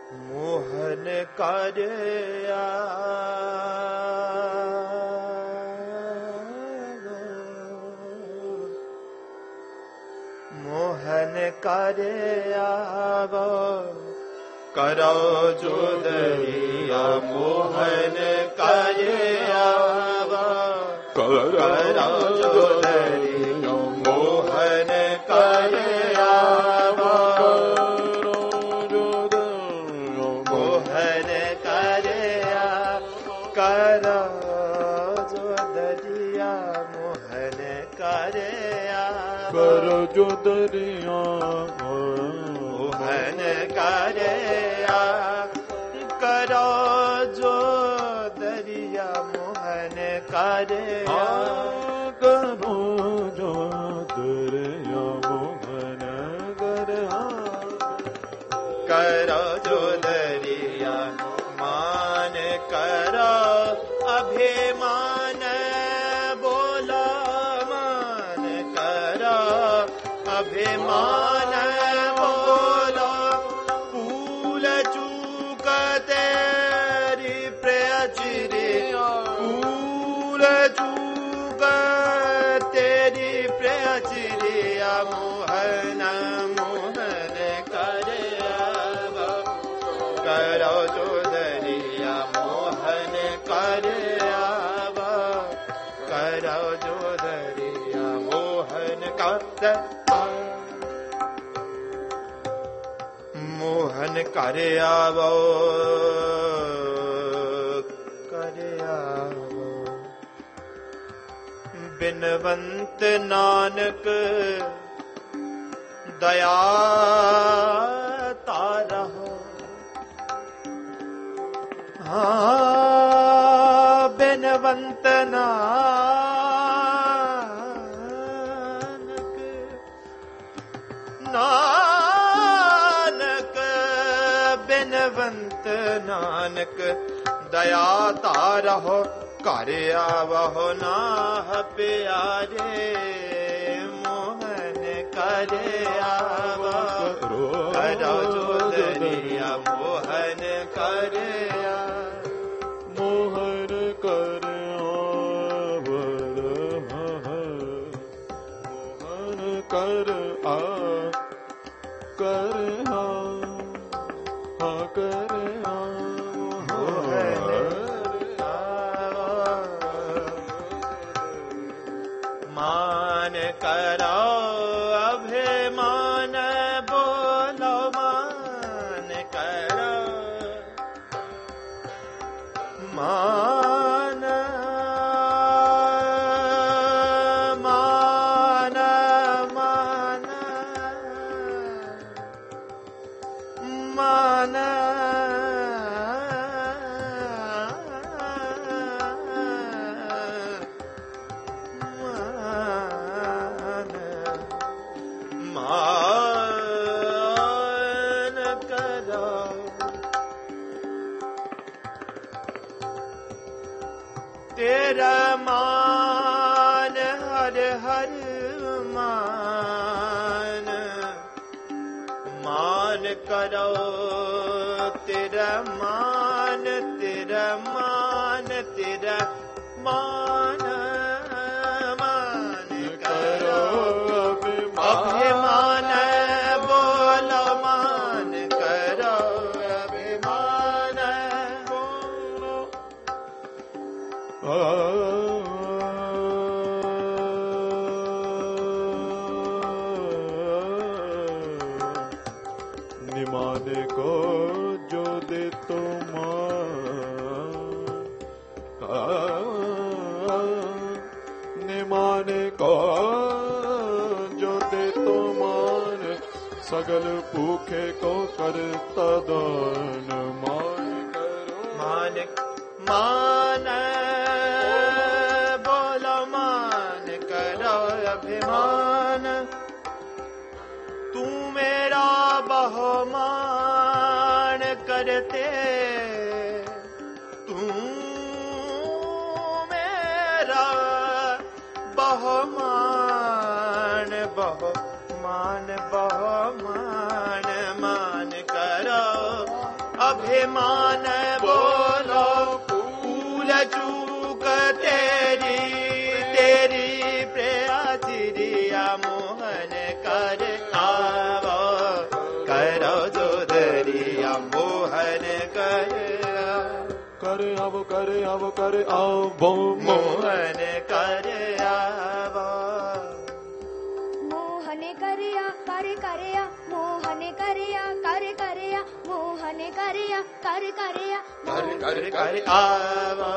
मोहन कार्या मोहन कार्या करो जो दरिया मोहन कार्या करो जो दरिया मोहन कार्या मोहन कार्या करो जो दरिया मोहन कार्या करो जो दरिया मोहन कार्या करो जो दरिया मोहन कार्या करो जो दरिया मोहन कार्या करो जो दरिया मान करो अभिमान बोला मान करो अभिमान बोलो फूल चूक तेरी प्रियचिरी फूल चूक तेरी प्रियचिरिया मोहन मोहन करो जो दरिया मोहन करो जो दरिया मोहन मोहन करे आवो बिनवंत नानक दया तारहो हाँ बिनवंत नानक बिनवंत नानक दया तारहो कर आवहो नाह प्यारे मोहन कर आवहो करो जो दरिया मोहन कर मोहन कर मोहन कर कर कर मान करो अभिमान बोलो मान करो मान मान मान मान मान करो तेरा मान हर हर मान मान करो तेरा मान मान मान करो अभिमान बोलो मान करो अभिमान बोलो निमाने को जो दे तो निमाने को जो दे तो मान सगल भूखे को करता दान मान करो मान बोलो मान करो अभिमान तू मेरा बहुमान करते तू मेरा बहुमान बहुमान बहुमान मान करो मोहन कर आवो करो जोदरिया मोहन कर आवो करे आवो करे आवो मोहन कर आवो मोहन करिया कर करिया मोहन करिया कर करिया मोहन करिया कर करिया कर आवो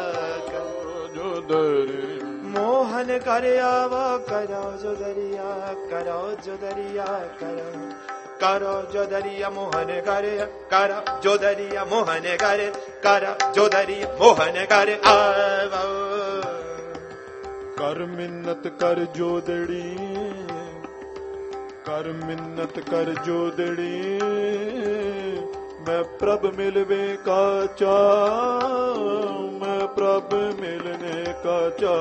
जोदरी मोहन कर आवो करो जोदरिया करो जोदरिया करो जोदरिया मोहन कर जोदरिया मोहन कर जोदरिया मोहन कर आवो कर मिन्नत कर जोदड़ी कर मिन्नत कर जोदड़ी मैं प्रभ मिलवे का चा मैं प्रभ मिलने का चा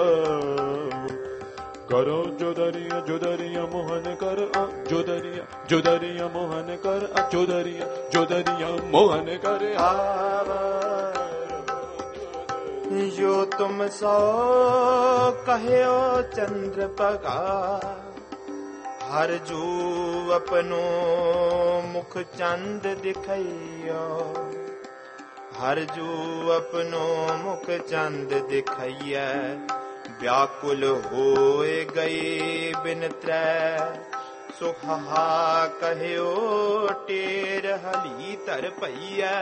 करो जोदरिया जोदरिया मोहन कर जोदरिया जोदरिया मोहन कर जोदरिया जोदरिया मोहन कर जो तुम सो कहो चंद्र पगा हर जू अपनो मुख चंद दिखैयो हर जू अपनो मुख चंद दिखैया व्याकुल होए गए बिन त्रै सुहा कहो टेर हली तर पैया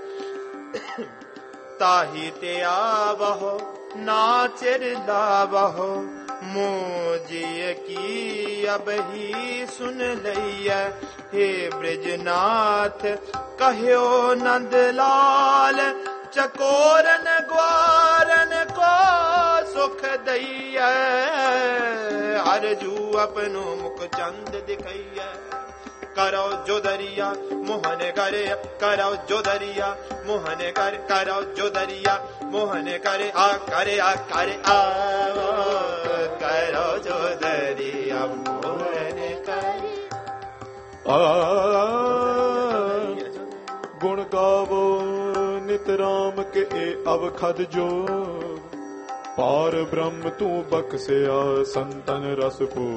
ताही ते आवहो नाचिर लावहो मोजिय की अब ही सुन लैया हे ब्रजनाथ कहो नंदलाल चकोरन ग्वारन को सुख दैया हरजू अपनो मुख चंद दिखैया करो जोदरिया मोहन करे करो जोदरिया मोहन कर करो जोदरिया मोहन करे आ करो जोदरिया मोहन करे गुण गावो नित राम के ए अवखद जो पार ब्रह्म तू बख्शिया संतन रस पो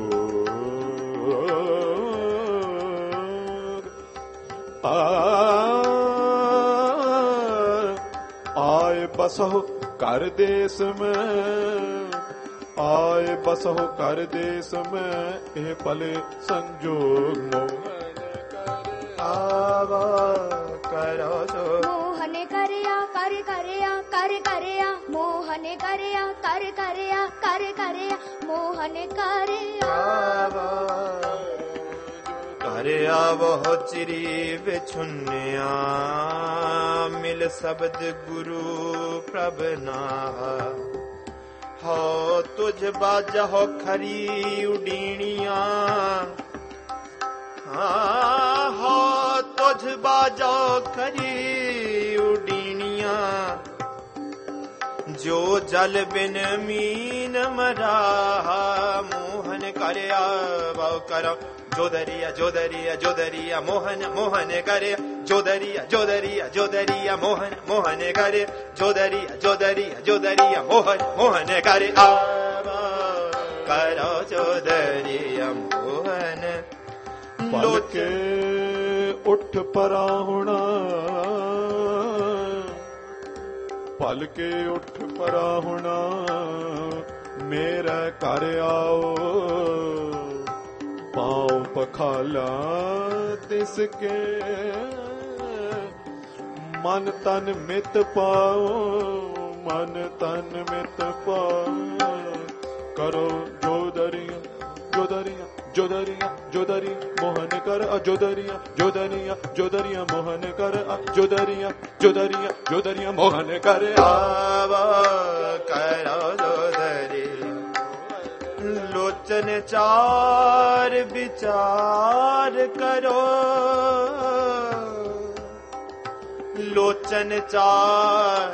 आए बसहो कर देश में आए बसहो कर देश में ए पले संजोग मोहन आवा करो जो मोहन करिया कर करिया कर करिया मोहन करिया कर करिया कर करिया मोहन करिया करे आवो चिरी बिछुन्या मिल शब्द गुरु प्रभ नाहा हो तुझ बाजा हो खरी उडीनिया हो तुझ बाजा खरी उडीनिया जो जल बिन मीन मरा मोहन करे आवो करो जोदरिया जोदरिया जोदरिया मोहन मोहन करे जोदरिया जोदरिया जोदरिया मोहन मोहन करे जोदरिया जोदरिया जोदरिया मोहन मोहन करे आवो करो जोदरिया मोहन पल के उठ पराहुणा पल के उठ पराहुणा मेरा कर आओ पाँव पखाला तिसके मन तन मित पाओ मन तन मित पाओ करो जोदरिया जोदरिया जोदरिया जोदरी मोहन कर जोदरिया जोदरिया जोदरिया मोहन कर जोदरिया जोदरिया जोदरिया मोहन कर आवा करो जोदरी लोचन चार विचार करो लोचन चार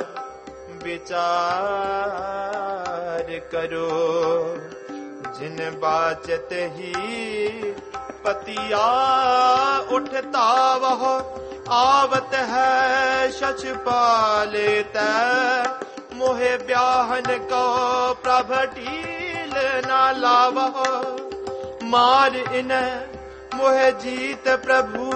विचार करो जिन बाचत ही पतिया उठता वह आवत है शच पालेत मोहे ब्याहन को प्रभटील न लावह मार इन मोह जीत प्रभु,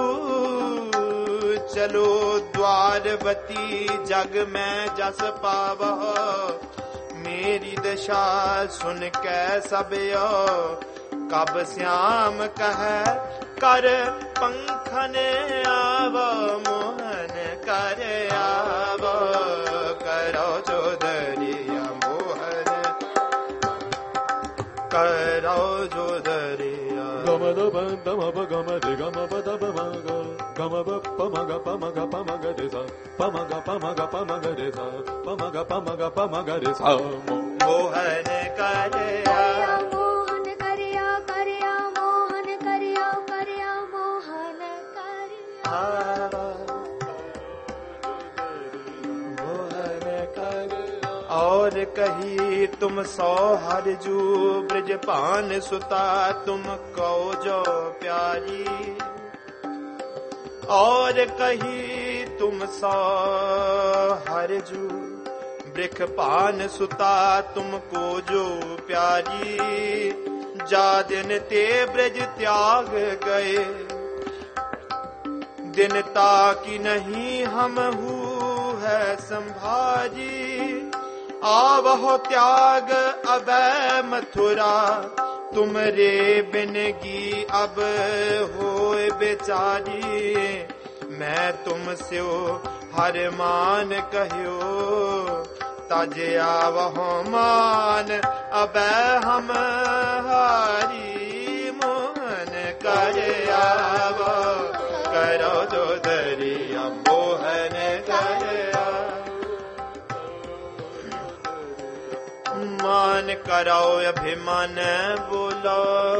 चलो द्वारवती जग में जस पावा। मेरी दशा सुन के सब कब श्याम कह कर पंखन आव, मोहन कर आव, करो जोदरिया मोहन करो जोदरिया। गम द ब ब गम रे गम ब द ब म ग गम ब प म ग प म ग प म ग रे सा प म ग प म ग प म ग रे सा प म ग प म ग प म ग रे सा। मोहन करिया मोहन करिया करिया मोहन करिया करिया मोहन करिया। मोहन करिया। और कही तुम सौ हरजू ब्रज पान सुता, तुम कहो जो प्यारी। और कही तुम सौ हरजू ब्रख पान सुता, तुमको जो प्यारी। जा दिन ते ब्रज त्याग गए, दिन ताकि नहीं हम हूँ है संभाजी। आवहो त्याग अबै मथुरा, तुम रे बिनगी अब होए बेचारी। मैं तुम स्यो हर मान कह्यो, तज आवहो मान अबै हम हारी। मोहन कर आव करो जोदरिया, मोहन कर मान करो अभिमान बोलो।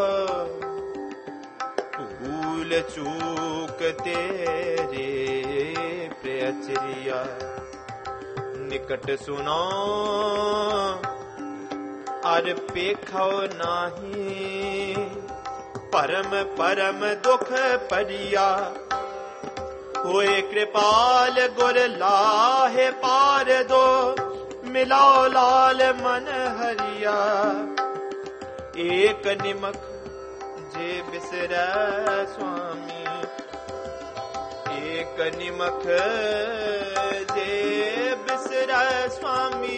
भूल चूक तेरे प्रियचरिया, निकट सुनो अर पेखो नाही। परम परम दुख परिया, होए कृपाल गुर लाहे पार दो। मिलाओ लाल मन हरिया, एक निमख जे बिसरै स्वामी। एक निमख जे बिसरै स्वामी,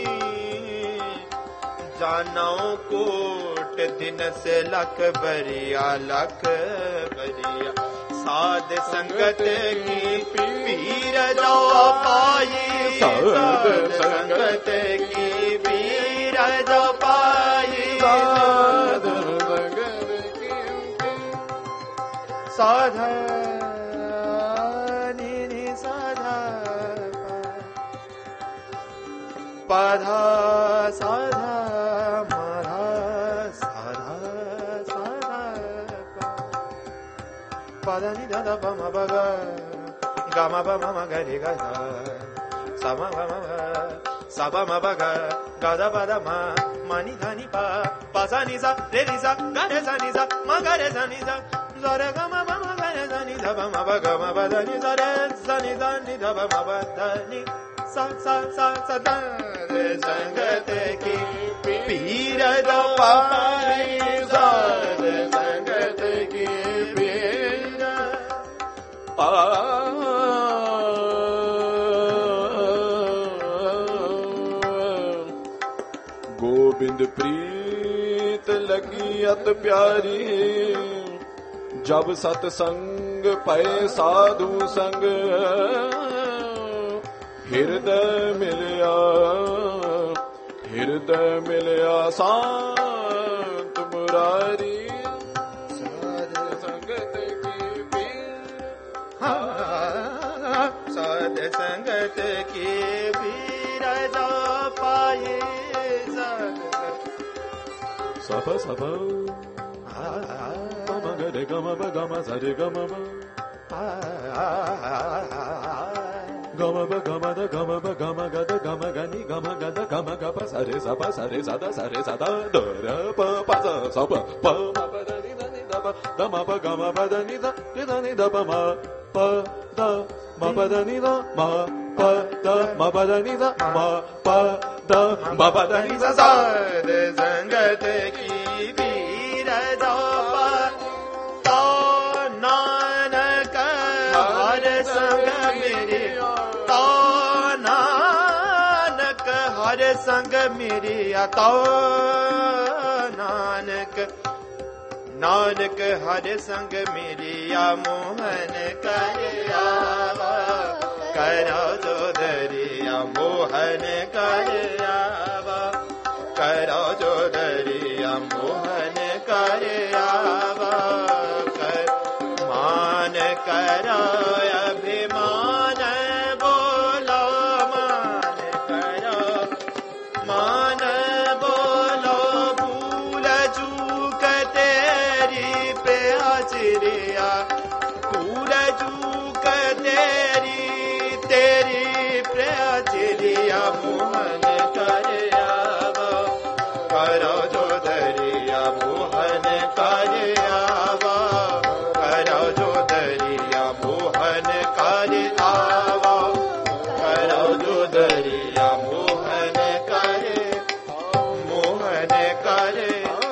जानो कोट दिन से लख बरिया लख बरिया। साध संगत की पीर जो पाई, साध संगत की पीर जो पाई। साध संगत की साधा नी साधा पाधा साधा माधा साधा साधा पाधा नि दा प म ब ग ग म ब म म ग रे ग सा म ग म सा ब म ब ग ग द प द म म नि ध नि प प सा नि सा रे नि सा ग रे सा नि सा म ग रे सा नि सा ज रे ग म ब म ग रे सा नि ध प म ब ग म ब ध नि सा रे सा नि ध नि ध प म ब ध नि सा सा सा सा ध रे संगत की पीर जो पाई। साध संगत की पीर गोविंद प्रीत लगी अत प्यारी, जब सतसंग पए साधु संग। हृदय मिलया शांत मुरारी। साध संगत की पीर साध संगत की पीर जो पाए। सब सब गम ग गम ब गम स रे गम ब गम ब गम द गम ब गम ग द गम ग नि गम ग द गम ग प स रे स प स रे स द द र प प स स प प म प द नि द नि द प द म प ग म प द नि द नि द प म प द म प द नि द म प द म प द नि द म प द म प द नि द। साध संगत की पीर जो पाए। हर संग मिरिया तो नानक नानक हर संग मिरिया मोहन करिया करो जो दरिया मोहन करिया करो जो दरिया मोहन करिया मान करो अभिमान बोलो मान बोलो भूल चूक तेरी पे आचरिया भूल चूक तेरी पे आचरिया मोहन करिया करो जो दरिया मोहन करिया करो जो दरिया मोहन करिया करो जो दरिया मोहन करे